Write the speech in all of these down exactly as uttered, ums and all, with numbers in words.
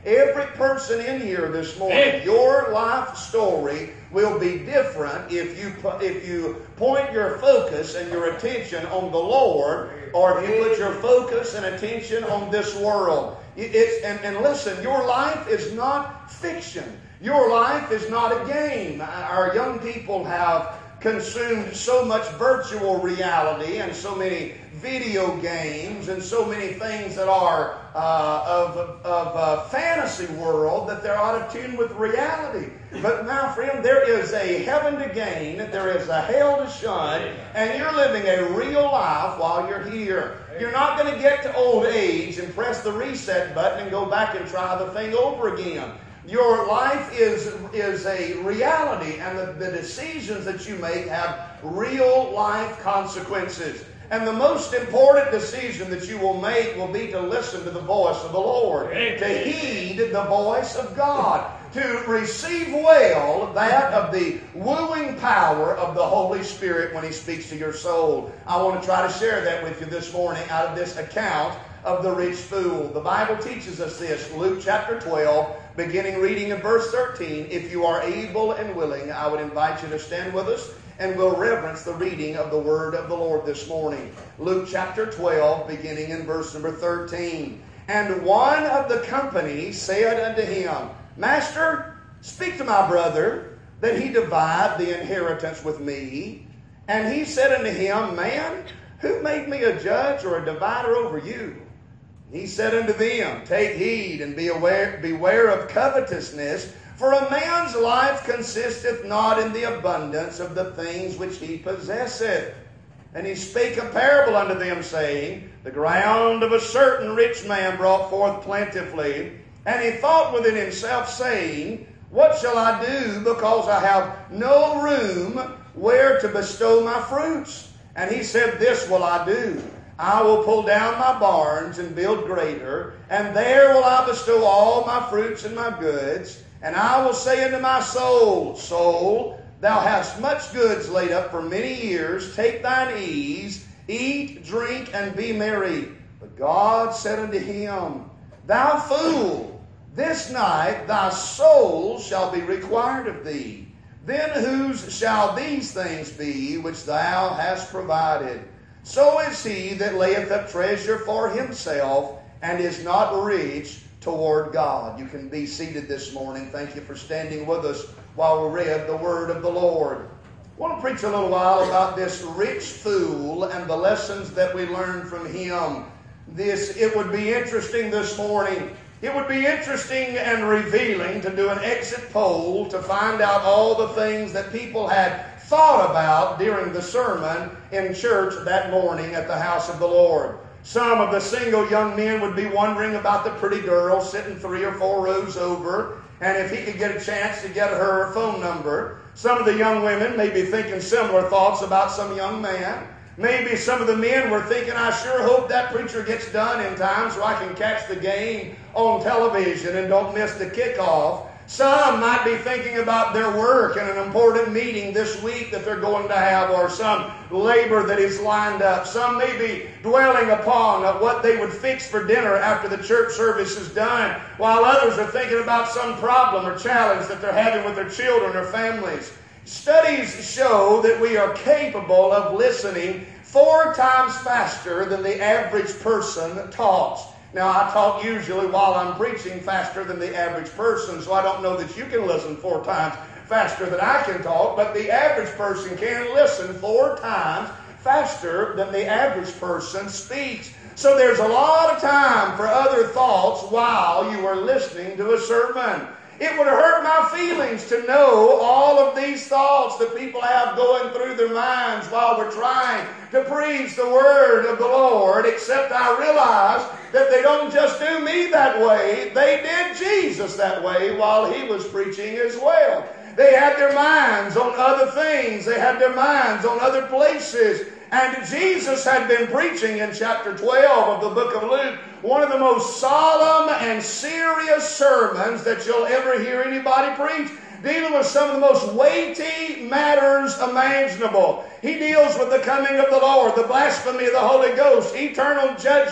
Every person in here this morning, your life story will be different if you if you point your focus and your attention on the Lord, or if you put your focus and attention on this world. It's, and, and listen, your life is not fiction. Your life is not a game. Our young people have consumed so much virtual reality and so many video games and so many things that are uh, of, of a fantasy world that they're out of tune with reality. But now, friend, there is a heaven to gain, there is a hell to shun, and you're living a real life while you're here. You're not going to get to old age and press the reset button and go back and try the thing over again. Your life is, is a reality, and the, the decisions that you make have real life consequences. And the most important decision that you will make will be to listen to the voice of the Lord, to heed the voice of God, to receive well that of the wooing power of the Holy Spirit when He speaks to your soul. I want to try to share that with you this morning out of this account of the rich fool. The Bible teaches us this, Luke chapter twelve, beginning reading in verse thirteen. If you are able and willing, I would invite you to stand with us, and we'll reverence the reading of the word of the Lord this morning. Luke chapter twelve, beginning in verse number thirteen. And one of the company said unto him, Master, speak to my brother, that he divide the inheritance with me. And he said unto him, Man, who made me a judge or a divider over you? He said unto them, Take heed and be aware, beware of covetousness, for a man's life consisteth not in the abundance of the things which he possesseth. And he spake a parable unto them, saying, The ground of a certain rich man brought forth plentifully. And he thought within himself, saying, What shall I do, because I have no room where to bestow my fruits? And he said, This will I do. I will pull down my barns and build greater, and there will I bestow all my fruits and my goods. And I will say unto my soul, Soul, thou hast much goods laid up for many years. Take thine ease, eat, drink, and be merry. But God said unto him, Thou fool, this night thy soul shall be required of thee. Then whose shall these things be which thou hast provided? So is he that layeth up treasure for himself, and is not rich toward God. You can be seated this morning. Thank you for standing with us while we read the word of the Lord. I want to preach a little while about this rich fool and the lessons that we learn from him. This, it would be interesting this morning. It would be interesting and revealing to do an exit poll to find out all the things that people had thought about during the sermon in church that morning at the house of the Lord. Some of the single young men would be wondering about the pretty girl sitting three or four rows over, and if he could get a chance to get her phone number. Some of the young women may be thinking similar thoughts about some young man. Maybe some of the men were thinking, I sure hope that preacher gets done in time so I can catch the game on television and don't miss the kickoff. Some might be thinking about their work and an important meeting this week that they're going to have, or some labor that is lined up. Some may be dwelling upon what they would fix for dinner after the church service is done, while others are thinking about some problem or challenge that they're having with their children or families. Studies show that we are capable of listening four times faster than the average person talks. Now, I talk usually while I'm preaching faster than the average person, so I don't know that you can listen four times faster than I can talk, but the average person can listen four times faster than the average person speaks. So there's a lot of time for other thoughts while you are listening to a sermon. It would hurt my feelings to know all of these thoughts that people have going through their minds while we're trying to preach the word of the Lord, except I realize that they don't just do me that way. They did Jesus that way while he was preaching as well. They had their minds on other things. They had their minds on other places. And Jesus had been preaching in chapter twelve of the book of Luke, one of the most solemn and serious sermons that you'll ever hear anybody preach, dealing with some of the most weighty matters imaginable. He deals with the coming of the Lord, the blasphemy of the Holy Ghost, eternal judgment.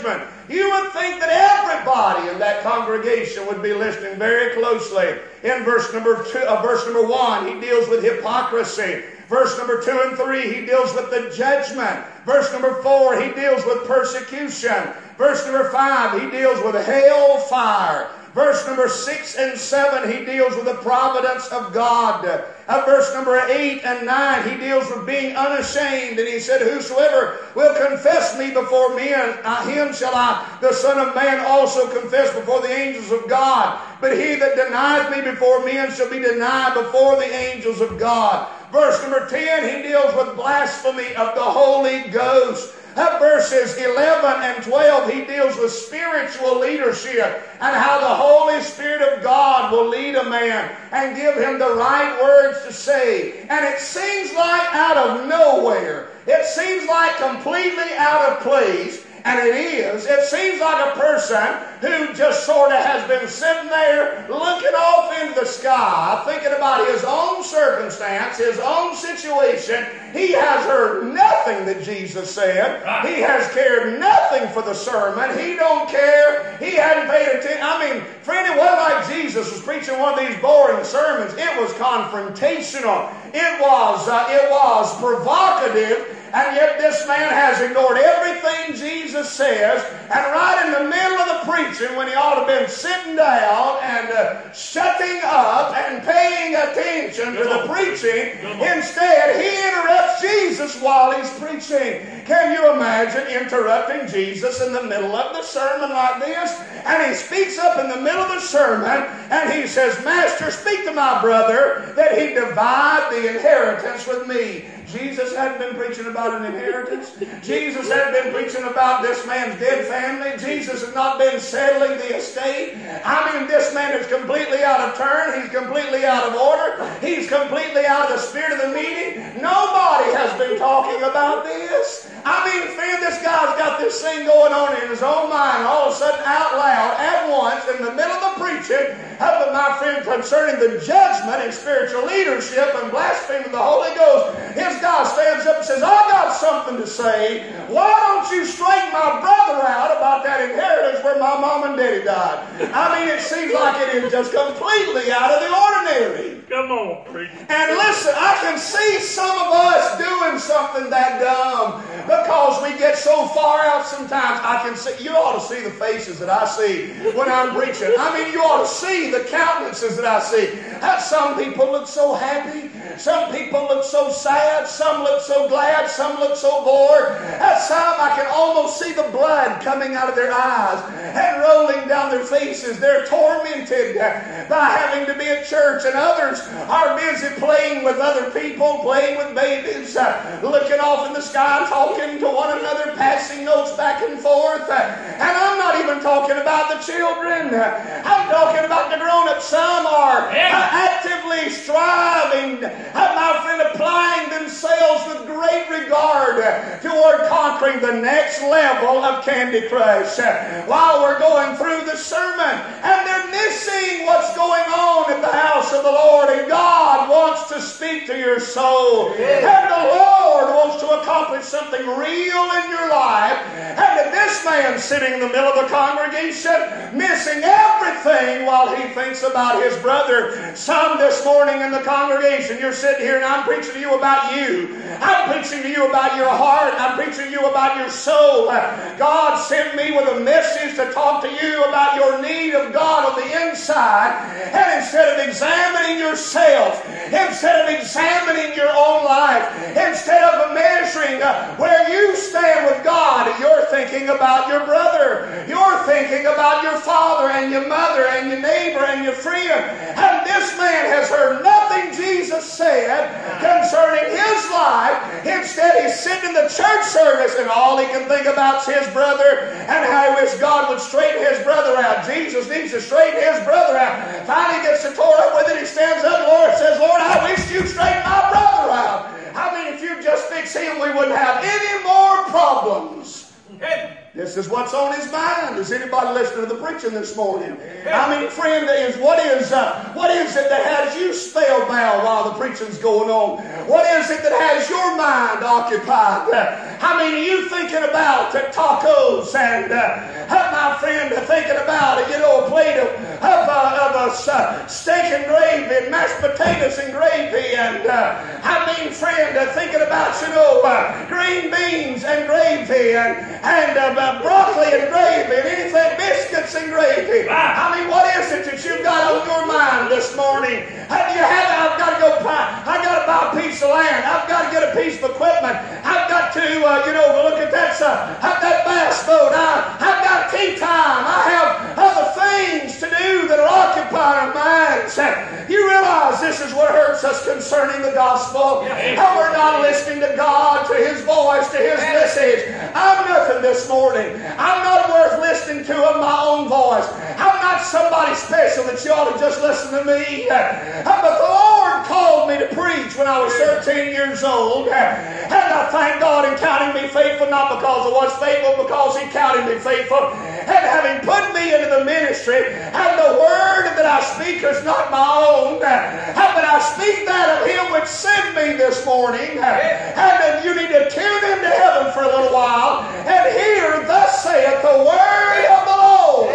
You would think that everybody in that congregation would be listening very closely. In verse number two, uh, verse number one, he deals with hypocrisy. Verse number two and three, he deals with the judgment. Verse number four, he deals with persecution. Verse number five, he deals with hell fire. Verse number six and seven, he deals with the providence of God. Uh, verse number eight and nine, he deals with being unashamed. And he said, whosoever will confess me before men, uh, him shall I, the Son of Man, also confess before the angels of God. But he that denies me before men shall be denied before the angels of God. Verse number ten, he deals with blasphemy of the Holy Ghost. At verses eleven and twelve, he deals with spiritual leadership and how the Holy Spirit of God will lead a man and give him the right words to say. And it seems like out of nowhere, it seems like completely out of place, and it is. It seems like a person who just sort of has been sitting there looking off into the sky, thinking about his own circumstance, his own situation. He has heard nothing that Jesus said. He has cared nothing for the sermon. He don't care. He hadn't paid attention. I mean, friend, it wasn't like Jesus was preaching one of these boring sermons. It was confrontational. It was, uh, it was provocative. And yet this man has ignored everything Jesus says, and right in the middle of the preaching, when he ought to have been sitting down and uh, shutting up and paying attention to the preaching, instead he interrupts Jesus while he's preaching. Can you imagine interrupting Jesus in the middle of the sermon like this? And he speaks up in the middle of the sermon, and he says, Master, speak to my brother that he divide the inheritance with me. Jesus hadn't been preaching about an inheritance. Jesus hadn't been preaching about this man's dead family. Jesus has not been settling the estate. I mean, this man is completely out of turn. He's completely out of order. He's completely out of the spirit of the meeting. Nobody has been talking about this. I mean, friend, this guy's got this thing going on in his own mind, all of a sudden out loud, at once, in the middle of the preaching, of my friend, concerning the judgment and spiritual leadership and blaspheming the Holy Ghost. His guy stands up and says, I got something to say. Why don't you straighten my brother out about that inheritance where my mom and daddy died? I mean, it seems like it is just completely out of the ordinary. Come on, preacher. And listen, I can see some of us doing something that dumb because we get so far out sometimes. I can see, you ought to see the faces that I see when I'm preaching. I mean, you ought to see the countenances that I see. Some people look so happy. Some people look so sad. Some look so glad. Some look so bored. At some, I can almost see the blood coming out of their eyes and rolling down their faces. They're tormented by having to be at church, and others are busy playing with other people, playing with babies, uh, looking off in the sky, talking to one another, passing notes back and forth. Uh, and I'm not even talking about the children. Uh, I'm talking about the grown-ups. Some are uh, actively striving, uh, my friend, applying themselves with great regard uh, toward conquering the next level of Candy Crush uh, while we're going through the sermon. And they're missing what's going on at the house of the Lord. And God wants to speak to your soul. And the Lord wants to accomplish something real in your life. And this man sitting in the middle of the congregation, missing everything while he thinks about his brother. Some this morning in the congregation, you're sitting here and I'm preaching to you about you. I'm preaching to you about your heart. I'm preaching to you about your soul. God sent me with a message to talk to you about your need of God on the inside. And instead of examining yourself, instead of examining your own life, instead of measuring uh, where you stand with God, you're thinking about your brother. You're thinking about your father and your mother and your neighbor and your friend. And this man has heard nothing Jesus said concerning his life. Instead, he's sitting in the church service and all he can think about is his brother and how he wishes God would straighten his brother out. Jesus needs to straighten his brother out. Finally gets so tore up with it, he stands up. The Lord says, Lord, I wish you'd straighten my brother out. I mean, if you just fix him, we wouldn't have any more problems. This is what's on his mind. Is anybody listening to the preaching this morning? I mean, friend, is what is uh, what is it that has you spellbound while the preaching's going on? What is it that has your mind occupied? Uh, I mean, are you thinking about uh, tacos and uh, my friend, thinking about, you know, a plate of, of, uh, of uh, steak and gravy and mashed potatoes and gravy, and uh, I mean, friend, uh, thinking about, you know, uh, green beans and gravy, and, and uh, broccoli and gravy, and anything, biscuits and gravy. I mean, what is it that you've got on your mind this morning? Have you had, I've got to go buy, I've got to buy a piece of land, I've got to get a piece of equipment, I've got to, uh, you know, look at that, uh, have that bass boat, I, I've got tea time, I have other things to do that are occupying our minds. You realize this is what hurts us concerning the gospel. How we're not listening to God, to His voice, to His message. I'm nothing this morning. I'm not worth listening to in my own voice. I'm not somebody special that you ought to just listen to me. But the Lord called me to preach when I was thirteen years old. And I thank God in counting me faithful, not because I was faithful, because He counted me faithful. And having put me into the ministry, and the word that I speak is not my own, but I speak that of Him which sent me this morning. And then you need to tune into heaven for a little while and hear, thus saith the word of the Lord.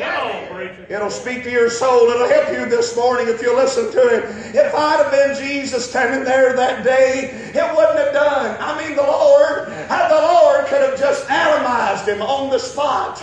It'll speak to your soul. It'll help you this morning if you listen to it. If I'd have been Jesus standing there that day, it wouldn't have done. I mean, the Lord, the Lord could have just atomized him on the spot.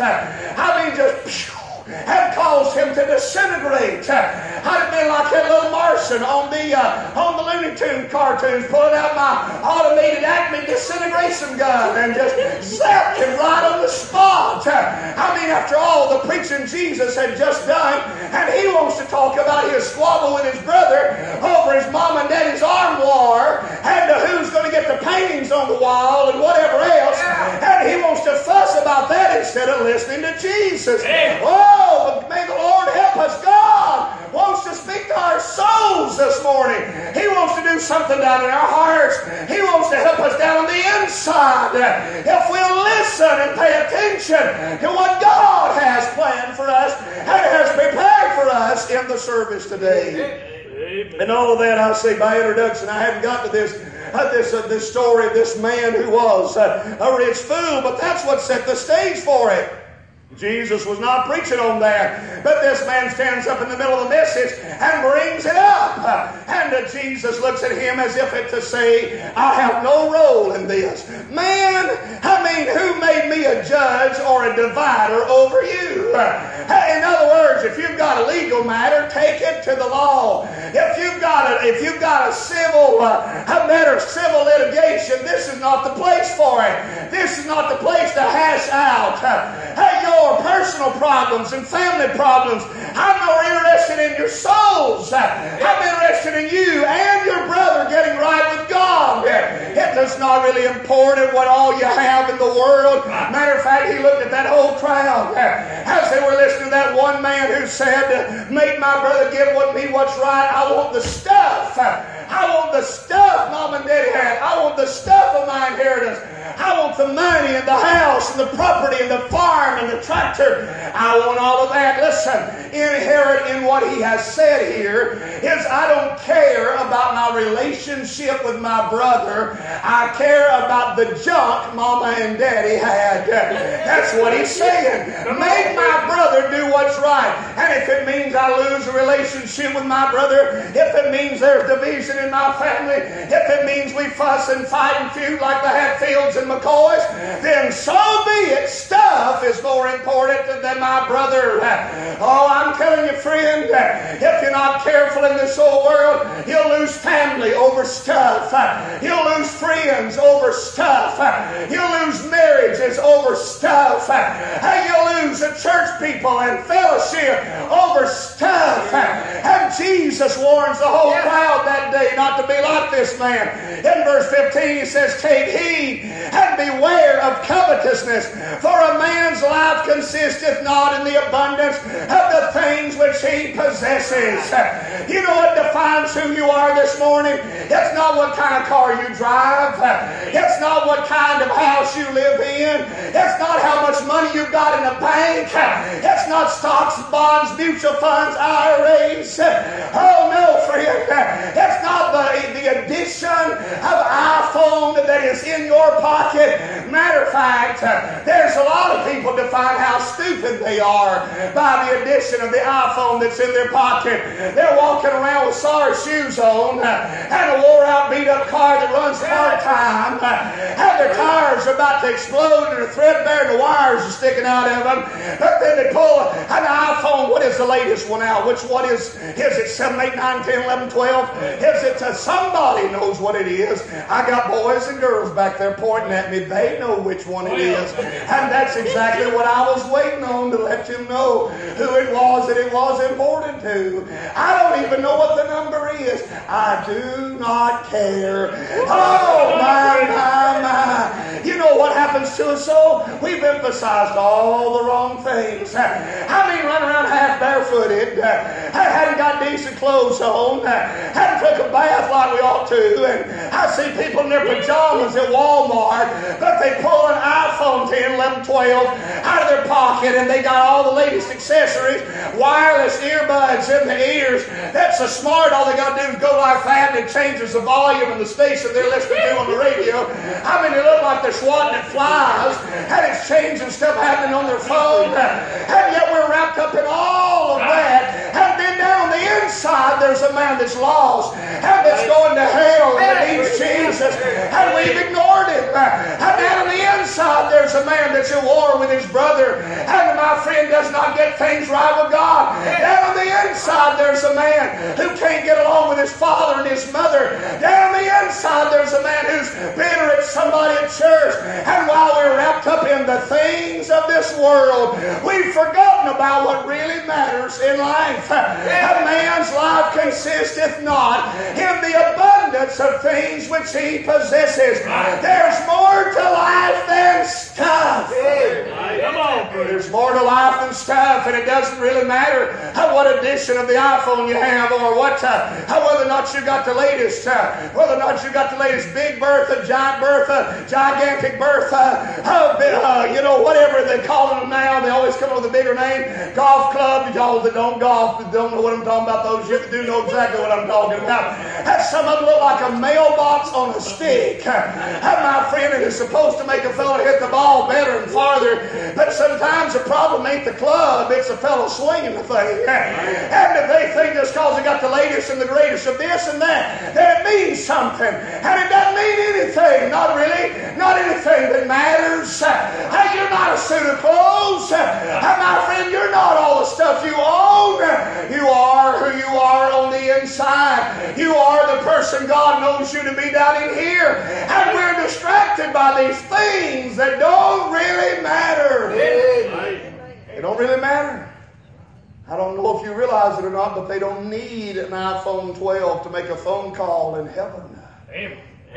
I mean, just had caused him to disintegrate. I'd have been like that little Martian on the uh, on the Looney Tunes cartoons, pulling out my automated Acme disintegration gun and just zapped him right on the spot. I mean, after all the preaching Jesus had just done, and he wants to talk about his squabble with his brother over his mom and daddy's arm war, and uh, who's going to get the paintings on the wall and whatever else, and he wants to fuss about that instead of listening to Jesus. Oh, but may the Lord help us. God wants to speak to our souls this morning. He wants to do something down in our hearts. He wants to help us down on the inside. If we'll listen and pay attention to what God has planned for us and has prepared for us in the service today. Amen. And all of that I say by introduction. I haven't got to this uh, this uh, this story of this man who was uh, a rich fool, but that's what set the stage for it. Jesus was not preaching on that, but this man stands up in the middle of the message and brings it up. And uh, Jesus looks at him as if it to say, I have no role in this. Man, I mean, who made me a judge or a divider over you? In other words, if you've got a legal matter, take it to the law. If you've got a, if you've got a civil uh, a matter, civil litigation, this is not the place for it. This is not the place to hash out uh, your personal problems and family problems. I'm more interested in your souls. I'm interested in you and your brother getting right with God. It is not really important what all you have in the world. Matter of fact, he looked at that whole crowd as they were listening to that one man who said, make my brother give what me what's right. I want the stuff. I want the stuff Mom and Daddy had. I want the stuff of my inheritance. I want the money and the house and the property and the farm and the tractor. I want all of that. Listen, inherent in what he has said here is I don't care about my relationship with my brother. I care about the junk Mama and Daddy had. That's what he's saying. Make my brother do what's right. And if it means I lose a relationship with my brother, if it means there's division in my family, if it means we fuss and fight and feud like the Hatfields and McCoys, then so be it. Stuff is more important than my brother. Oh, I'm telling you, friend, if you're not careful in this old world, you'll lose family over stuff. You'll lose friends over stuff. You'll lose marriages over stuff. You'll lose church people and fellowship over stuff. And Jesus warns the whole crowd that day not to be like this man. In verse fifteen, he says, take heed and beware of covetousness, for a man's life consisteth not in the abundance of the things which he possesses. You know what defines who you are this morning? It's not what kind of car you drive. It's not what kind of house you live in. It's not how much money you've got in the bank. It's not stocks, bonds, mutual funds, I R As. Oh no, friend. It's not the, the addition of iPhone that that is in your pocket. Matter of fact, there's a lot of people define how stupid they are by the addition of the iPhone that's in their pocket. They're walking around with sorry shoes on and a wore-out, beat-up car that runs part-time, and their tires are about to explode and they're threadbare and the wires are sticking out of them. But then they pull an iPhone. What is the latest one out? Which one is? Is it seven, eight, nine, ten, eleven, twelve? Is it to somebody knows what it is? I got boys and girls back there pointing at me. They know which one it is. And that's exactly what I was waiting on, to let you know who it was that it was important to. I don't even know what the number is. I do not care. Oh, my, my, my. You know what happens to us so? We've emphasized all the wrong things. I mean, run around half barefooted, hadn't got decent clothes on, hadn't took a bath like we ought to, and I see people in their pajamas at Walmart, but they pull an iPhone ten, eleven, twelve out of their pocket and they got all the latest accessories, wireless earbuds in the ears. That's so smart. All they got to do is go like that and it changes the volume and the station they're listening to on the radio. I mean, they look like they're swatting at flies, and it's changing stuff happening on their phone, and yet we're wrapped up in all of that. And then down on the inside there's a man that's lost and that's going to hell and needs Jesus, and we've ignored it. And down on the inside there's a man that's at war with his brother, and my friend does not get things right with God. Down on the inside there's a man who can't get along with his father and his mother. Down on the inside there's a man who's bitter at somebody at church. And while we're wrapped up in the things of this world, we've forgotten about what really matters in life. A man's life consisteth not in the abundance of things which he possesses. There's more to life than stuff. Come on. There's more to life than stuff, and it doesn't really matter how, what edition of the iPhone you have, or what, uh, how, whether or not you got the latest, uh, whether or not you got the latest Big Bertha, Giant Bertha, Gigantic Bertha, uh, uh, you know, whatever they call them now. They always come up with a bigger name. Golf club. Y'all that don't golf don't know what I'm talking about. Those you do know exactly what I'm talking about. And some of them look like a mailbox on a stick. And my friend, it is supposed to make a fellow hit the ball better and farther, but sometimes the problem ain't the club, it's the fellow swinging the thing. And if they think just because they got the latest and the greatest of this and that, then it means something. And it doesn't mean anything. Not really. Not anything that matters. Hey, you're not a suit of clothes. And my friend, you're not all the stuff you own. You are who you are on the inside. You are the person God knows you to be down in here. And we're distracted by these things that don't really matter. They don't really matter. I don't know if you realize it or not, but they don't need an iPhone twelve to make a phone call in heaven. Amen.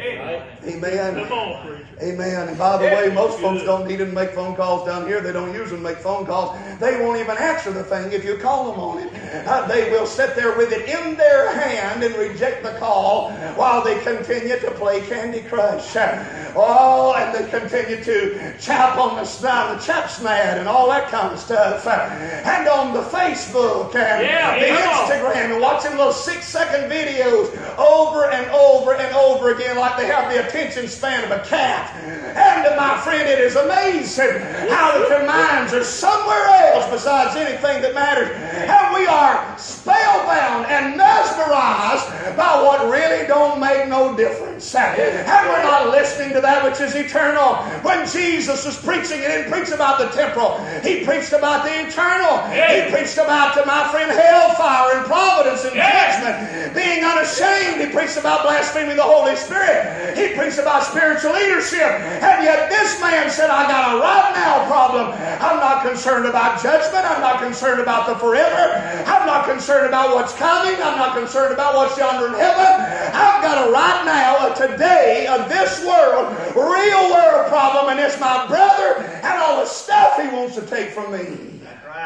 Amen. Amen. And by the way, most folks don't need them to make phone calls down here. They don't use them to make phone calls. They won't even answer the thing if you call them on it. Uh, they will sit there with it in their hand and reject the call while they continue to play Candy Crush. Oh, and they continue to chap on the, the chaps mad and all that kind of stuff. And on the Facebook and yeah, the Instagram, and watching little six-second videos over and over and over again, like they have the attention span of a cat. And uh, my friend, it is amazing how that their minds are somewhere else besides anything that matters. And we are spellbound and mesmerized by what really don't make no difference. And we're not listening to that which is eternal. When Jesus was preaching, he didn't preach about the temporal. He preached about the eternal. He preached about, to my friend, hellfire and providence and judgment. Being unashamed, he preached about blaspheming the Holy Spirit. He preached about spiritual leadership. And yet this man said, I got a right now problem. I'm not concerned about judgment. I'm not concerned about the forever. I'm not concerned about what's coming. I'm not concerned about what's yonder in heaven. I've got a right now, a today, of this world, real world problem, and it's my brother and all the stuff he wants to take from me. That's right.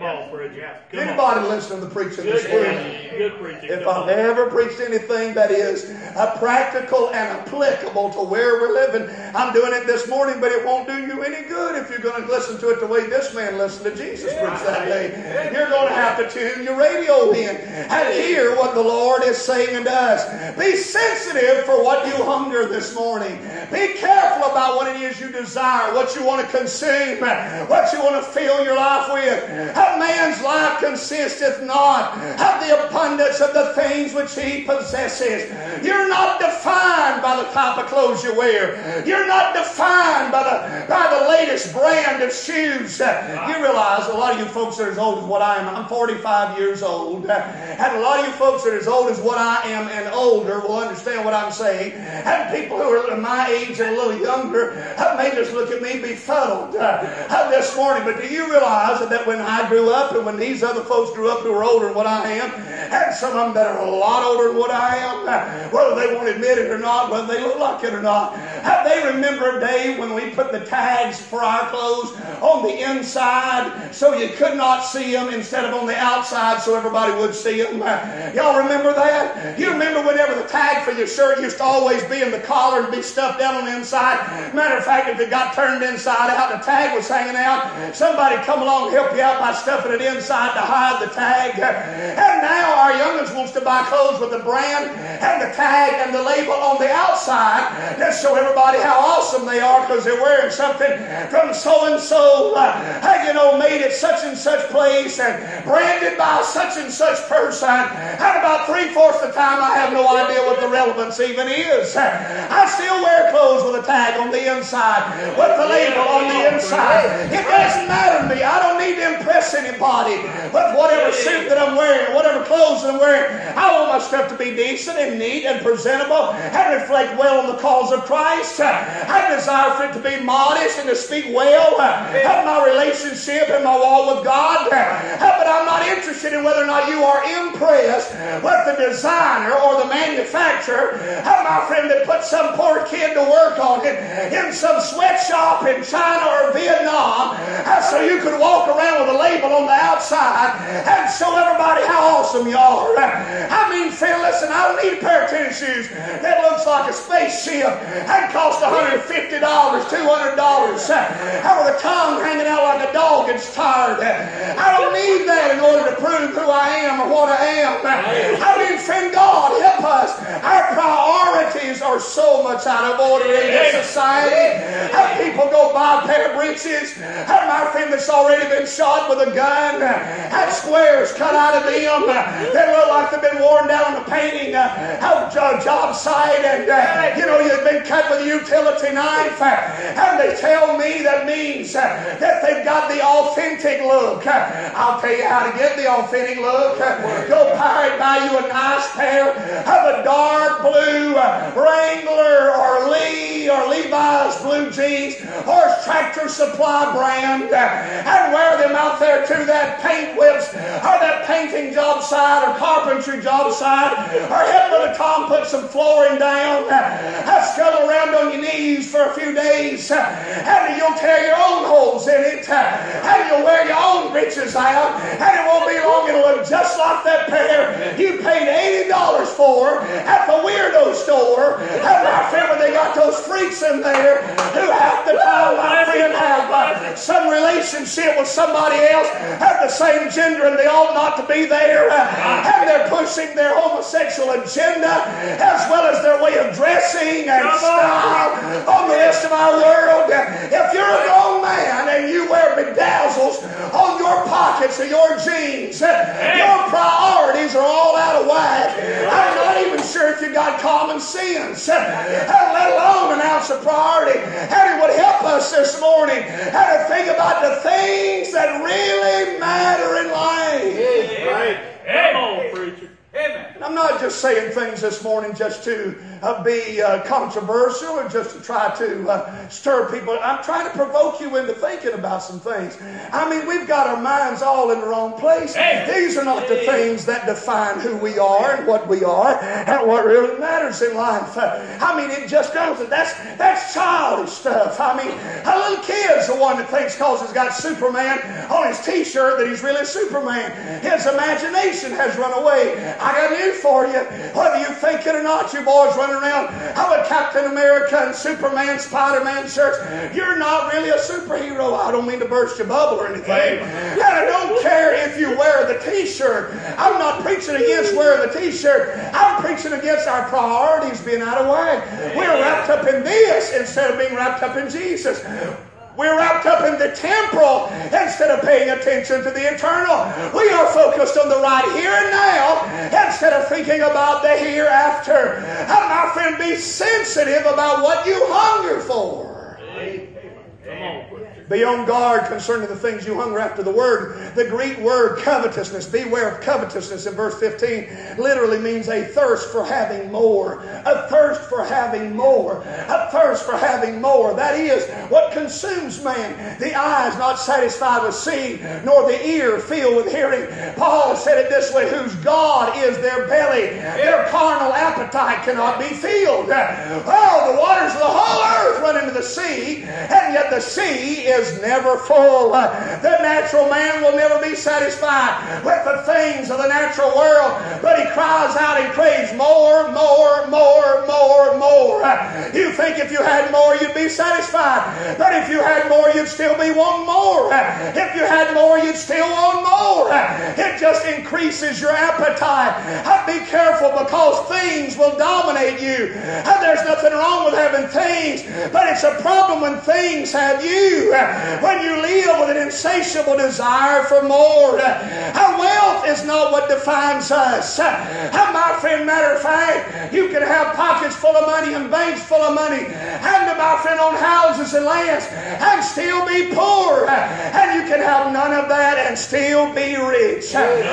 Come on, preacher. Come Anybody on. listening to the preaching Good this morning? preaching. Good preaching. If Come I've on. ever preached anything that is uh, practical and applicable to where we're living, I'm doing it this morning, but it won't do you any good if you're going to listen to it the way this man listened to Jesus preach that day. You're going to have to tune your radio in and hear what the Lord is saying unto us. Be sensitive for what you hunger this morning. Be careful about what it is you desire, what you want to consume, what you want to fill your life with. A man's life consisteth not of the abundance of the things which he possesses. You're not defined by the type of clothes you wear. You're not defined by the, by the latest brand of shoes. You realize a lot of you folks that are as old as what I am, I'm forty-five years old, and a lot of you folks that are as old as what I am and older will understand what I'm saying. And people who are my age and a little younger may just look at me befuddled uh, this morning. But do you realize that when I grew up and when these other folks grew up who are older than what I am, and some of them that are a lot older than what I am, uh, whether they want to admit it or not, whether they look like it or not, uh, they remember a day when we put the tags for our clothes on the inside so you could not see them instead of on the outside so everybody would see them. Uh, y'all remember that? You remember whenever the tag for your shirt used to always be in the collar and be stuffed down on the inside? Matter of fact, if it got turned inside out, the tag was hanging out. Somebody come along and help you out by stuffing it inside to hide the tag. And now our youngins wants to buy clothes with the brand and the tag and the label on the outside to show everybody how awesome they are because they're wearing something from so-and-so, uh, you know, made at such and such place and branded by such and such person. And about three-fourths of the time I have no idea what the relevance even is. I still wear clothes with a tag on the inside, with the label on the inside. It doesn't matter to me. I don't need to impress anybody with whatever suit that I'm wearing, whatever clothes that I'm wearing. I want my stuff to be decent and neat and presentable and reflect well on the cause of Christ. I desire for it to be modest and to speak well of my relationship and my walk with God. But I'm not interested in whether or not you are impressed with the designer or the manufacturer. My friend, that put some poor kid to work on it in some sweatshop in China or Vietnam so you could walk around with a label on the outside and show everybody how awesome you are. I mean, friend, listen, I don't need a pair of tennis shoes that looks like a spaceship and cost one hundred fifty dollars, two hundred dollars, and with a tongue hanging out like a dog gets tired. I don't need that in order to prove who I am or what I am. I mean, friend, God help us. Our priorities are so much out of order in this society. How people go buy a pair of breeches, have my friend that's already been shot with a gun, have squares cut out of them that look like they've been worn down on the painting of a job site, and uh, you know, you've been cut with a utility knife, and they tell me that means that they've got the authentic look. I'll tell you how to get the authentic look. Go buy, buy you a nice pair of a dark blue Wrangler or Lee or Levi's blue jeans or Tractor Supply brand, and wear them out there to that paint whips or that painting job site or carpentry job site, or help Brother Tom put some flooring down, struggle around on your knees for a few days, and you'll tear your own holes in it, and you'll wear your own breeches out, and it won't be long, it'll look just like that pair you paid eighty dollars for at the weirdo store. And my friend, when they got those freaks in there who half the time, my friend, have uh, some relationship with somebody else, have the same gender, and they ought not to be there, uh, and they're pushing their homosexual agenda as well as their way of dressing and style on the rest of our world. If you're a grown man and you wear bedazzles on your pockets or your jeans, your priorities are all out of whack. I'm not even sure if you got common sense, let alone an ounce of priority. And it would help us this morning how to think about the things that really matter in life. Right. Come on, preacher. I'm not not just saying things this morning just to uh, be uh, controversial or just to try to uh, stir people. I'm trying to provoke you into thinking about some things. I mean, we've got our minds all in the wrong place. These are not the things that define who we are and what we are and what really matters in life. I mean, it just doesn't. That's, that's childish stuff. I mean, a little kid's the one that thinks because he's got Superman on his t-shirt that he's really Superman. His imagination has run away. I got news for you. Whether you think it or not, you boys running around with Captain America and Superman, Spider-Man shirts, you're not really a superhero. I don't mean to burst your bubble or anything. And I don't care if you wear the t-shirt. I'm not preaching against wearing the t-shirt. I'm preaching against our priorities being out of whack. We're wrapped up in this instead of being wrapped up in Jesus. We're wrapped up in the temporal instead of paying attention to the eternal. We are focused on the right here and now instead of thinking about the hereafter. And my friend, be sensitive about what you hunger for. Be on guard concerning the things you hunger after. The word, the Greek word covetousness, beware of covetousness in verse fifteen, literally means a thirst for having more. A thirst for having more. A thirst for having more. That is what consumes man. The eye is not satisfied with seeing, nor the ear filled with hearing. Paul said it this way, whose God is their belly. Their carnal appetite cannot be filled. Oh, the waters of the whole earth run into the sea, and yet the sea is never full. The natural man will never be satisfied with the things of the natural world, but he cries out and craves more, more, more, more, more. You think if you had more you'd be satisfied, but if you had more you'd still be wanting more. If you had more you'd still want more. It just increases your appetite. Be careful, because things will dominate you. And there's nothing wrong with having things, but it's a problem when things have you. When you live with an insatiable desire for more. Our wealth is not what defines us. My friend, matter of fact, you can have pockets full of money and banks full of money, and my friend, on houses and lands, and still be poor. And you can have none of that and still be rich.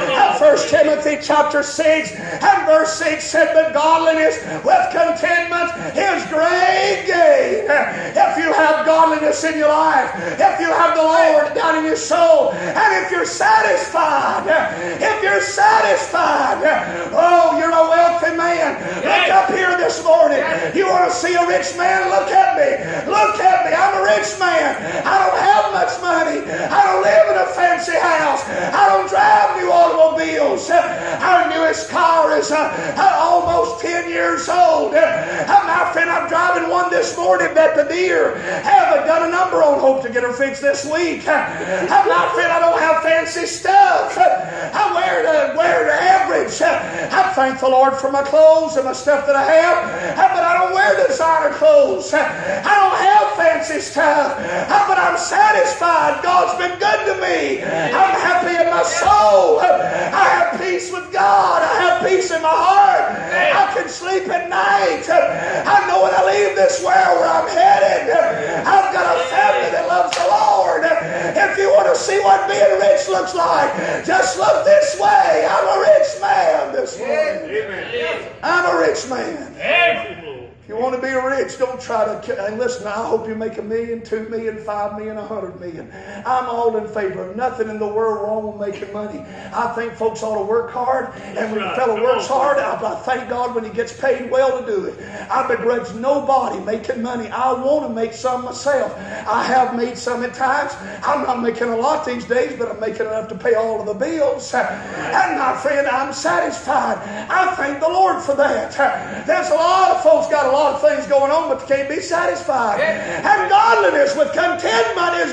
First Timothy chapter six and verse six said, but godliness with contentment is great gain. If you have godliness in your life, if you have the Lord down in your soul, and if you're satisfied, if you're satisfied, oh, you're a wealthy man. Look up here this morning. You want to see a rich man? Look at me. Look at me. I'm a rich man. I don't have much money. I don't live in a fancy house. I don't drive new automobiles. Our newest car is uh, almost ten years old. Uh, my friend, I'm driving one this morning that the deer haven't done a number on. Hope to get her fixed this week. I'm not friend, I don't have fancy stuff. I wear the, wear the average. I thank the Lord for my clothes and my stuff that I have, but I don't wear designer clothes. I don't have fancy stuff, but I'm satisfied. God's been good to me. I'm happy in my soul. I have peace with God. I have peace in my heart. I can sleep at night. I know when I leave this world where I'm headed. I've got a family that loves the Lord. If you want to see what being rich looks like, just look this way. I'm a rich man this morning. I'm a rich man. If you want to be rich, don't try to... And listen, I hope you make a million, two million, five million, a hundred million. I'm all in favor of nothing in the world wrong with making money. I think folks ought to work hard, and when a fellow works hard, I, I thank God when he gets paid well to do it. I begrudge nobody making money. I want to make some myself. I have made some at times. I'm not making a lot these days, but I'm making enough to pay all of the bills. And my friend, I'm satisfied. I thank the Lord for that. There's a lot of folks got a lot of things going on, but they can't be satisfied. And godliness with contentment is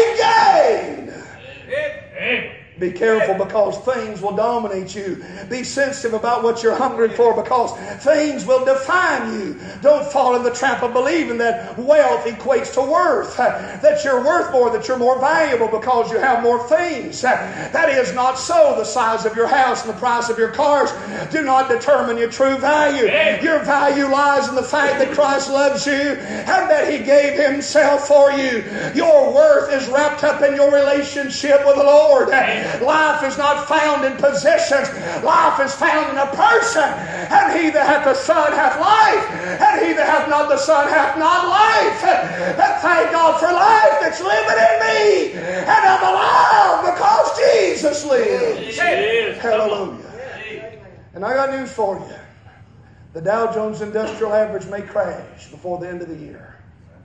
great gain. Be careful, because things will dominate you. Be sensitive about what you're hungering for, because things will define you. Don't fall in the trap of believing that wealth equates to worth, that you're worth more, that you're more valuable because you have more things. That is not so. The size of your house and the price of your cars do not determine your true value. Your value lies in the fact that Christ loves you and that He gave Himself for you. Your worth is wrapped up in your relationship with the Lord. Life is not found in possessions. Life is found in a person. And he that hath the Son hath life, and he that hath not the Son hath not life. And thank God for life that's living in me. And I'm alive because Jesus lives. Hallelujah. And I got news for you. The Dow Jones Industrial Average may crash before the end of the year.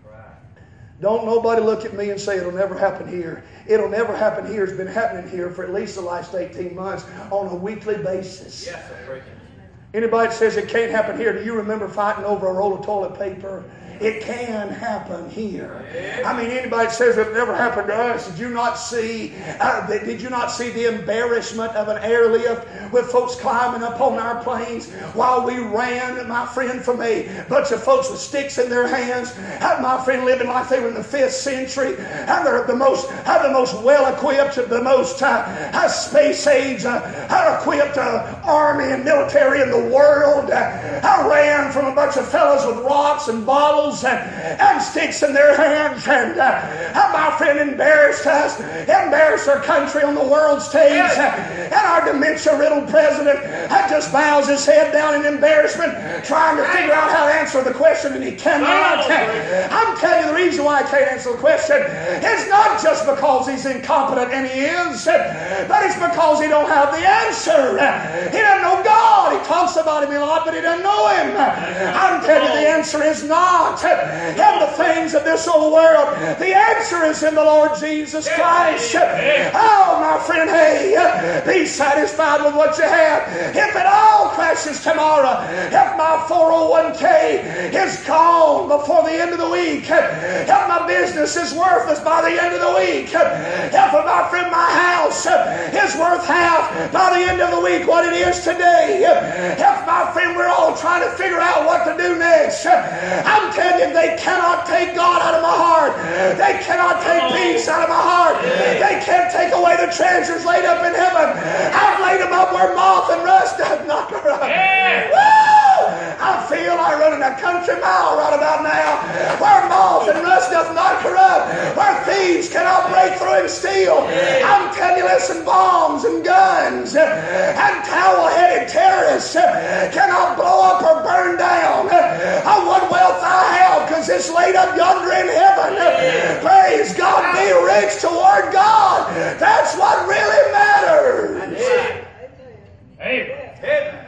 Don't nobody look at me and say it'll never happen here. It'll never happen here. It's been happening here for at least the last eighteen months on a weekly basis. Yes, anybody that says it can't happen here, do you remember fighting over a roll of toilet paper? It can happen here. I mean, anybody that says it never happened to us, did you not see? Uh, did you not see the embarrassment of an airlift with folks climbing up on our planes while we ran, my friend, from a bunch of folks with sticks in their hands? Had my friend living like they were in the fifth century, and they're the most, had the most well equipped, the most uh, space age, uh, equipped uh, army and military in the world. Uh, I ran from a bunch of fellows with rocks and bottles And, and sticks in their hands, and uh, my friend embarrassed us, embarrassed our country on the world stage, uh, and our dementia-riddled president uh, just bows his head down in embarrassment, trying to figure out how to answer the question, and he cannot. Uh, I'm telling you the reason why I can't answer the question. It's not just because he's incompetent, and he is, uh, but it's because he don't have the answer. Uh, he doesn't know God. He talks about him a lot, but he doesn't know him. Uh, I'm telling you the answer is not in the things of this old world. The answer is in the Lord Jesus Christ. Oh, my friend, hey, be satisfied with what you have. If it all crashes tomorrow, if my four oh one k is gone before the end of the week, if my business is worthless by the end of the week, if my friend, my house is worth half by the end of the week what it is today, if my friend, we're all trying to figure out what to do next, I'm telling you, they cannot take God out of my heart. They cannot take peace out of my heart. They can't take away the treasures laid up in heaven. I've laid them up where moth and rust doth not corrupt. I feel like running a country mile right about now, where moth and rust doth not corrupt, where thieves cannot break through and steal. I'm telling you, listen, bombs and guns and towel-headed terrorists cannot blow up or burn down on what wealth I have, because it's laid up yonder in heaven. Praise God, be rich toward God. That's what really matters. Amen.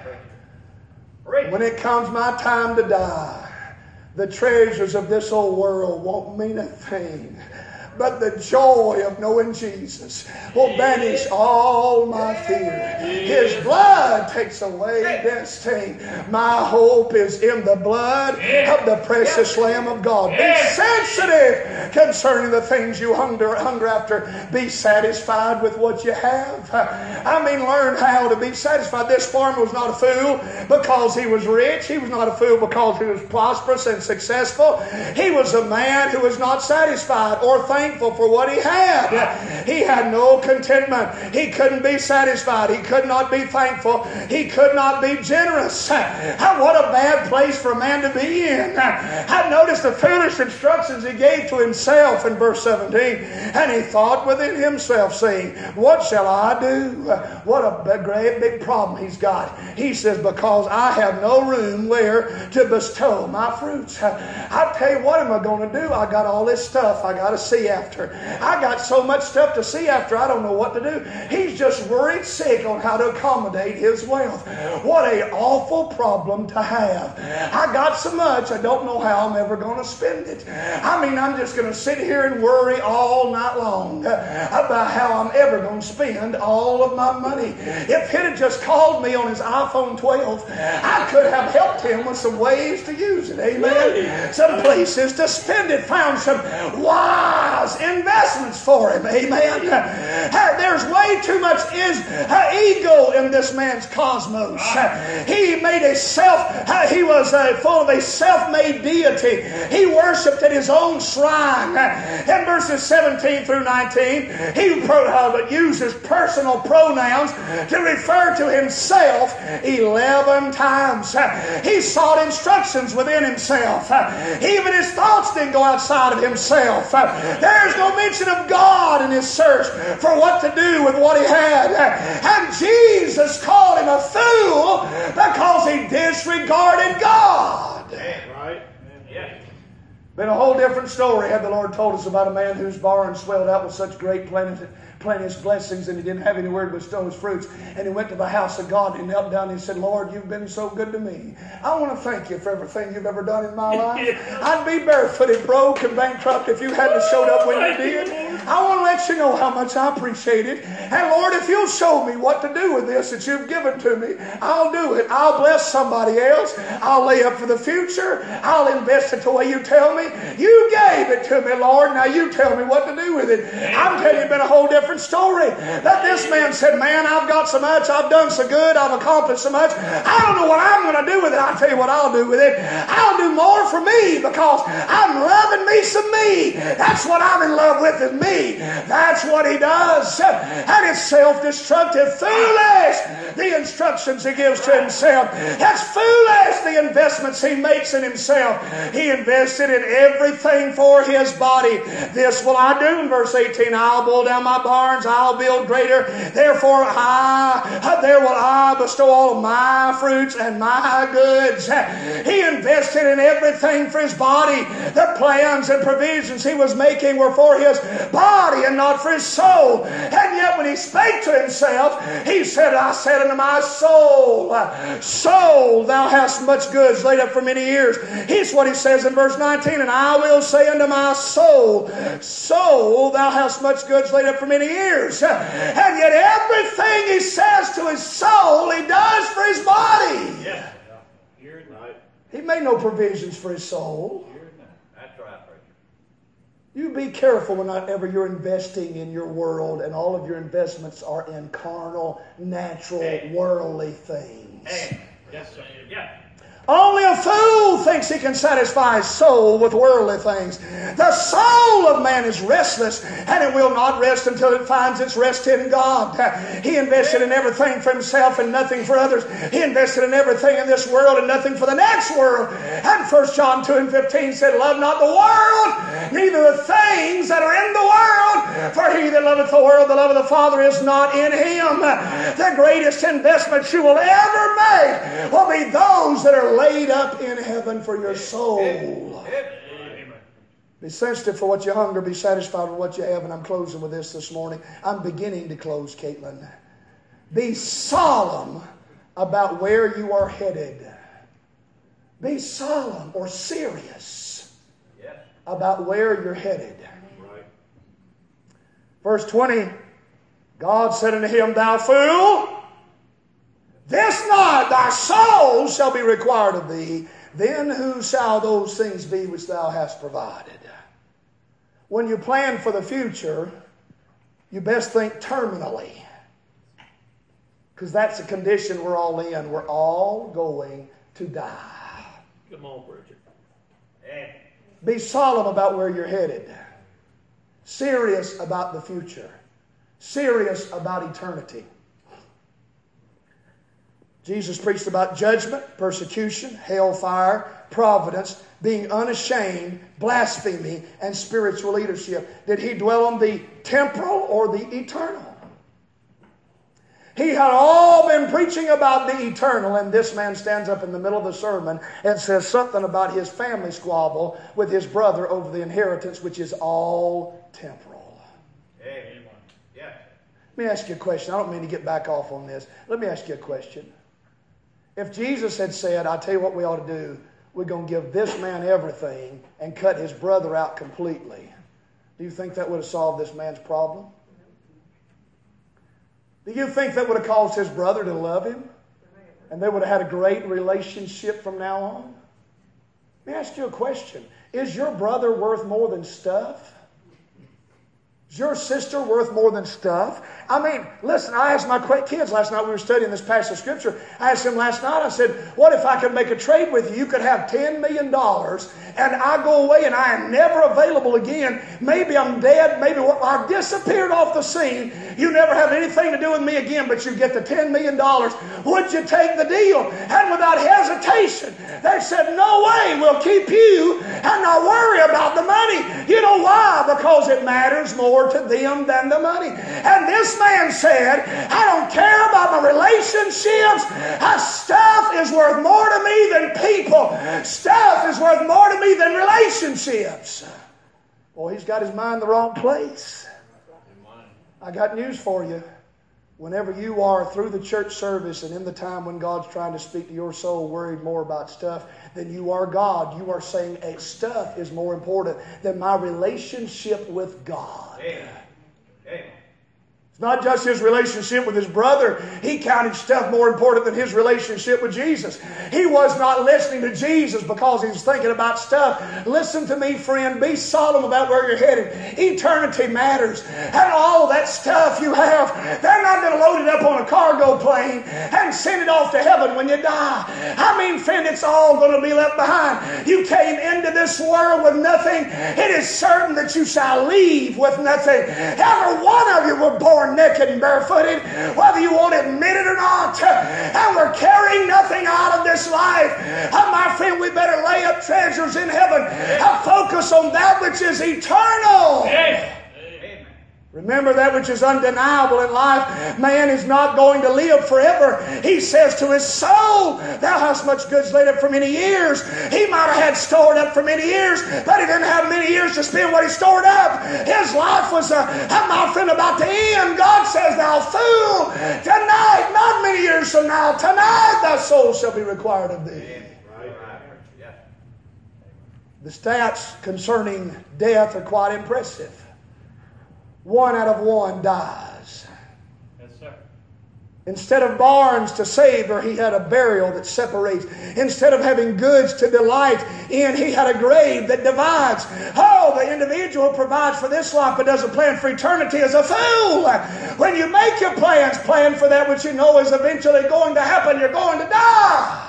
When it comes my time to die, the treasures of this old world won't mean a thing. But the joy of knowing Jesus will banish all my fear. His blood takes away that sting. My hope is in the blood of the precious Lamb of God. Be sensitive concerning the things you hunger, hunger after. Be satisfied with what you have. I mean, learn how to be satisfied. This farmer was not a fool because he was rich. He was not a fool because he was prosperous and successful. He was a man who was not satisfied or thankful for what he had. He had no contentment. He couldn't be satisfied. He could not be thankful. He could not be generous. What a bad place for a man to be in. I noticed the foolish instructions he gave to himself in verse seventeen. And he thought within himself, saying, what shall I do? What a great big problem he's got. He says, because I have no room where to bestow my fruits. I tell you, what am I going to do? I got all this stuff I got to see after. I got so much stuff to see after, I don't know what to do. He's just worried sick on how to accommodate his wealth. What an awful problem to have. I got so much, I don't know how I'm ever going to spend it. I mean, I'm just going to sit here and worry all night long about how I'm ever going to spend all of my money. If he'd have just called me on his iPhone twelve, I could have helped him with some ways to use it. Amen. Some places to spend it. Found some wise investments for him. Amen. There's way too much is ego in this man's cosmos. He made a self, he was full of a self-made deity. He worshipped at his own shrine. In verses seventeen through nineteen, he uses personal pronouns to refer to himself eleven times. He sought instructions within himself. Even his thoughts didn't go outside of himself. There There's no mention of God in his search for what to do with what he had. And Jesus called him a fool because he disregarded God. Right. Yeah. Been a whole different story had the Lord told us about a man whose barn swelled out with such great plenty, plenteous blessings, and he didn't have anywhere to bestow his fruits. And he went to the house of God and he knelt down and he said, Lord, you've been so good to me. I want to thank you for everything you've ever done in my life. I'd be barefooted, broke, and bankrupt if you hadn't showed up when you did. I want to let you know how much I appreciate it. And Lord, if you'll show me what to do with this that you've given to me, I'll do it. I'll bless somebody else. I'll lay up for the future. I'll invest it the way you tell me. You gave it to me, Lord. Now you tell me what to do with it. I'm telling you, it's been a whole different story. That this man said, man, I've got so much. I've done so good. I've accomplished so much. I don't know what I'm going to do with it. I'll tell you what I'll do with it. I'll do more for me because I'm loving me some me. That's what I'm in love with is me. That's what he does. And it's self-destructive. Foolish the instructions he gives to himself. That's foolish the investments he makes in himself. He invested in everything for his body. This will I do in verse eighteen. I'll build down my barns. I'll build greater. Therefore I, there will I bestow all of my fruits and my goods. He invested in everything for his body. The plans and provisions he was making were for his body and not for his soul. And yet when he spake to himself, he said, I said unto my soul, soul, thou hast much goods laid up for many years. Here's what he says in verse nineteen, and I will say unto my soul, soul, thou hast much goods laid up for many years. And yet everything he says to his soul, he does for his body. Yeah. You're right. He made no provisions for his soul. That's right, preacher. You be careful whenever you're investing in your world and all of your investments are in carnal, natural, hey. worldly things. Hey. Yes, sir. Yeah. Only a fool thinks he can satisfy his soul with worldly things. The soul of man is restless, and it will not rest until it finds its rest in God. He invested in everything for himself and nothing for others. He invested in everything in this world and nothing for the next world. And First John two and fifteen said, love not the world, neither the things that are in the world. For he that loveth the world, the love of the Father is not in him. The greatest investments you will ever make will be those that are laid up in heaven for your soul. Be sensitive for what you hunger. Be satisfied with what you have. And I'm closing with this this morning. I'm beginning to close, Caitlin. Be solemn about where you are headed. Be solemn or serious about where you're headed. Verse twenty, God said unto him, thou fool, this night thy soul shall be required of thee. Then who shall those things be which thou hast provided? When you plan for the future, you best think terminally. Because that's the condition we're all in. We're all going to die. Come on, Bridget. Hey. Be solemn about where you're headed. Serious about the future. Serious about eternity. Jesus preached about judgment, persecution, hellfire, providence, being unashamed, blasphemy, and spiritual leadership. Did he dwell on the temporal or the eternal? He had all been preaching about the eternal, and this man stands up in the middle of the sermon and says something about his family squabble with his brother over the inheritance, which is all temporal. Amen. Yeah. Let me ask you a question. I don't mean to get back off on this. Let me ask you a question. If Jesus had said, I'll tell you what we ought to do, we're going to give this man everything and cut his brother out completely, do you think that would have solved this man's problem? Do you think that would have caused his brother to love him? And they would have had a great relationship from now on? Let me ask you a question. Is your brother worth more than stuff? Is your sister worth more than stuff? I mean, listen, I asked my kids last night, we were studying this passage of Scripture. I asked them last night, I said, what if I could make a trade with you? You could have ten million dollars and I go away and I am never available again. Maybe I'm dead. Maybe I've disappeared off the scene. You never have anything to do with me again, but you get the ten million dollars. Would you take the deal? And without hesitation, they said, no way, we'll keep you and not worry about the money. You know why? Because it matters more to them than the money. And this man said, I don't care about my relationships. Uh, stuff is worth more to me than people. Stuff is worth more to me than relationships. Boy, he's got his mind in the wrong place. I got news for you. Whenever you are through the church service and in the time when God's trying to speak to your soul, worried more about stuff than you are God, you are saying, hey, stuff is more important than my relationship with God. Amen. Amen. Not just his relationship with his brother. He counted stuff more important than his relationship with Jesus. He was not listening to Jesus because he was thinking about stuff. Listen to me, friend. Be solemn about where you're headed. Eternity matters. And all that stuff you have, they're not going to load it up on a cargo plane and send it off to heaven when you die. I mean, friend, it's all going to be left behind. You came into this world with nothing. It is certain that you shall leave with nothing. Every one of you were born naked and barefooted, whether you want to admit it or not, and we're carrying nothing out of this life. Oh, my friend, we better lay up treasures in heaven and focus on that which is eternal. Amen. Remember that which is undeniable in life. Man is not going to live forever. He says to his soul, thou hast much goods laid up for many years. He might have had stored up for many years, but he didn't have many years to spend what he stored up. His life was, uh, my friend, about to end. God says, thou fool, tonight, not many years from now, tonight thy soul shall be required of thee. The stats concerning death are quite impressive. One out of one dies. Yes, sir. Instead of barns to savor, he had a burial that separates. Instead of having goods to delight in, he had a grave that divides. Oh, the individual who provides for this life but doesn't plan for eternity is a fool. When you make your plans, plan for that which you know is eventually going to happen. You're going to die.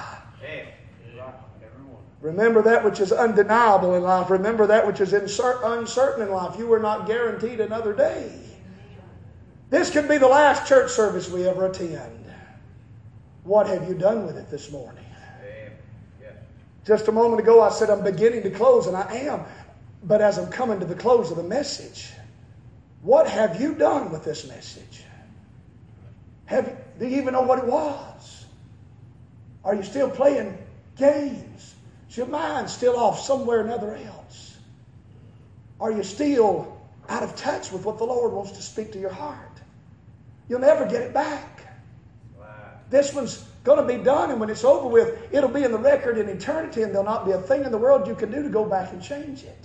Remember that which is undeniable in life. Remember that which is uncertain in life. You are not guaranteed another day. This could be the last church service we ever attend. What have you done with it this morning? Just a moment ago I said I'm beginning to close, and I am. But as I'm coming to the close of the message, what have you done with this message? Have you, do you even know what it was? Are you still playing games? Is your mind still off somewhere or another else? Are you still out of touch with what the Lord wants to speak to your heart? You'll never get it back. Wow. This one's going to be done, and when it's over with, it'll be in the record in eternity, and there'll not be a thing in the world you can do to go back and change it.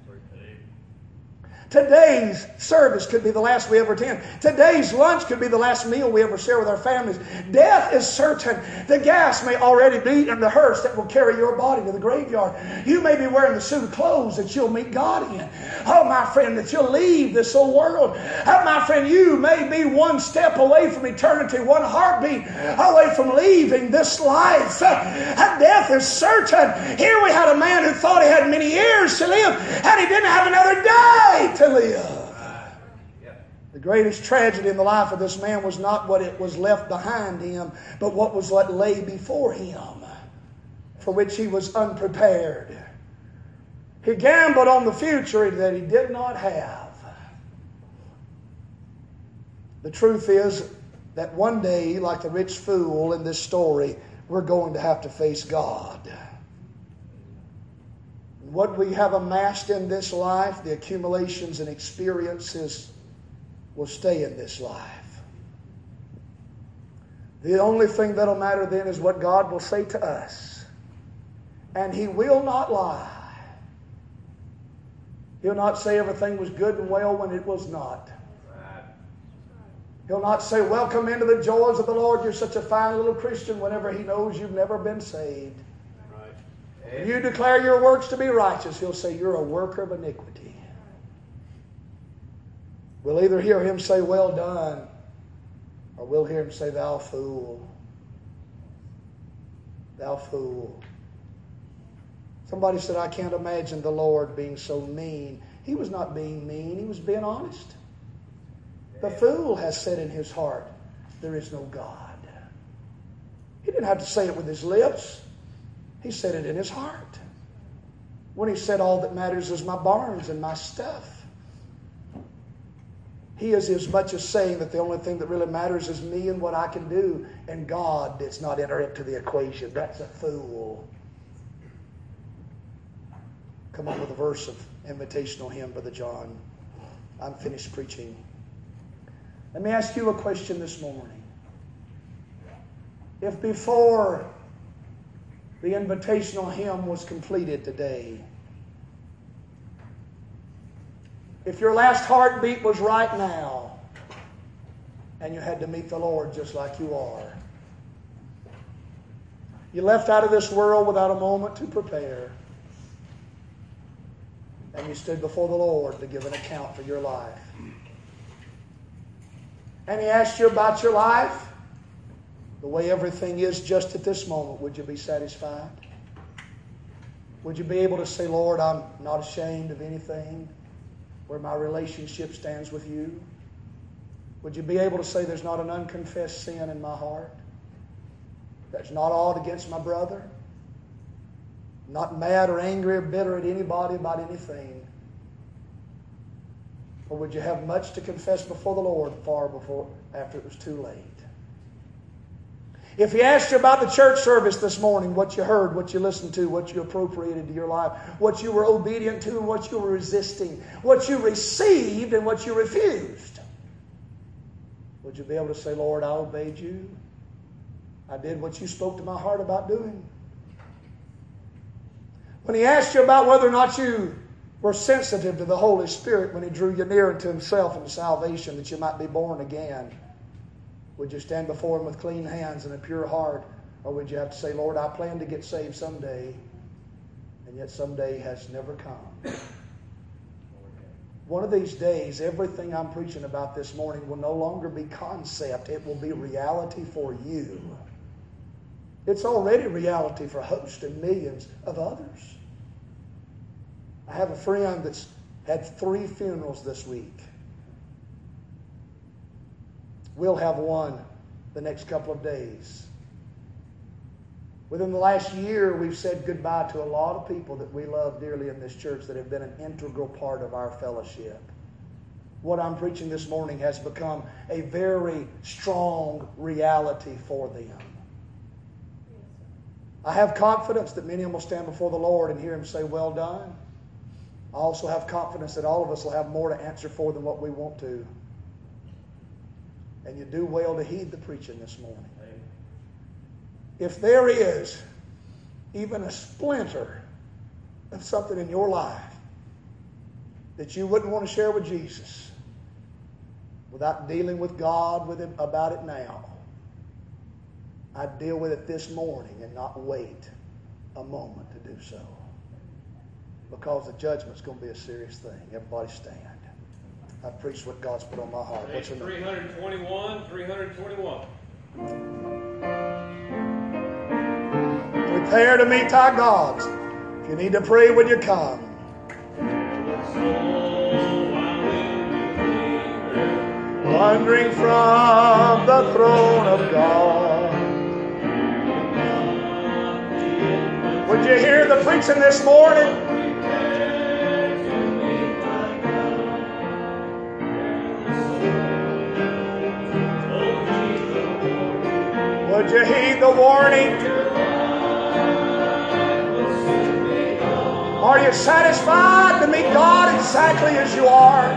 Today's service could be the last we ever attend. Today's lunch could be the last meal we ever share with our families. Death is certain. The gas may already be in the hearse that will carry your body to the graveyard. You may be wearing the suit of clothes that you'll meet God in. Oh, my friend, that you'll leave this old world. Oh, my friend, you may be one step away from eternity, one heartbeat away from leaving this life. And death is certain. Here we had a man who thought he had many years to live, and he didn't have another day to live. The greatest tragedy in the life of this man was not what it was left behind him, but what was what lay before him, for which he was unprepared. He gambled on the future that he did not have. The truth is that one day, like the rich fool in this story, we're going to have to face God. What we have amassed in this life, the accumulations and experiences, will stay in this life. The only thing that'll matter then is what God will say to us. And He will not lie. He'll not say everything was good and well when it was not. He'll not say, welcome into the joys of the Lord. You're such a fine little Christian, whenever He knows you've never been saved. When you declare your works to be righteous, He'll say, you're a worker of iniquity. We'll either hear him say, well done, or we'll hear him say, thou fool. Thou fool. Somebody said, I can't imagine the Lord being so mean. He was not being mean. He was being honest. The fool has said in his heart, there is no God. He didn't have to say it with his lips. He said it in his heart. When he said, all that matters is my barns and my stuff. He is as much as saying that the only thing that really matters is me and what I can do, and God does not enter into the equation. That's a fool. Come on with a verse of invitational hymn, Brother John. I'm finished preaching. Let me ask you a question this morning. If before the invitational hymn was completed today, if your last heartbeat was right now, and you had to meet the Lord just like you are, you left out of this world without a moment to prepare, and you stood before the Lord to give an account for your life, and He asked you about your life, the way everything is just at this moment, would you be satisfied? Would you be able to say, Lord, I'm not ashamed of anything where my relationship stands with you? Would you be able to say there's not an unconfessed sin in my heart? There's not aught against my brother? Not mad or angry or bitter at anybody about anything? Or would you have much to confess before the Lord far before after it was too late? If He asked you about the church service this morning, what you heard, what you listened to, what you appropriated to your life, what you were obedient to and what you were resisting, what you received and what you refused, would you be able to say, Lord, I obeyed you. I did what you spoke to my heart about doing. When He asked you about whether or not you were sensitive to the Holy Spirit when He drew you near unto Himself and to salvation that you might be born again, would you stand before Him with clean hands and a pure heart? Or would you have to say, Lord, I plan to get saved someday, and yet someday has never come? One of these days, everything I'm preaching about this morning will no longer be concept. It will be reality for you. It's already reality for hosts and millions of others. I have a friend that's had three funerals this week. We'll have one the next couple of days. Within the last year, we've said goodbye to a lot of people that we love dearly in this church that have been an integral part of our fellowship. What I'm preaching this morning has become a very strong reality for them. I have confidence that many of them will stand before the Lord and hear Him say, well done. I also have confidence that all of us will have more to answer for than what we want to. And you do well to heed the preaching this morning. If there is even a splinter of something in your life that you wouldn't want to share with Jesus without dealing with God with Him about it now, I'd deal with it this morning and not wait a moment to do so. Because the judgment's going to be a serious thing. Everybody stand. I preached what God's put on my heart. What's your name? three twenty-one, three twenty-one. Prepare to meet our God. If you need to pray, will you come? Wandering from the throne of God. Would you hear the preaching this morning? Would you heed the warning? Are you satisfied to meet God exactly as you are?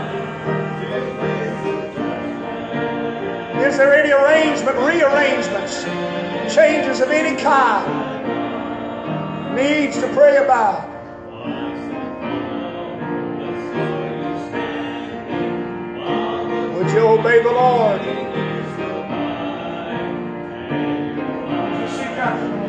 Is there any arrangement, rearrangements, changes of any kind needs to pray about? Would you obey the Lord?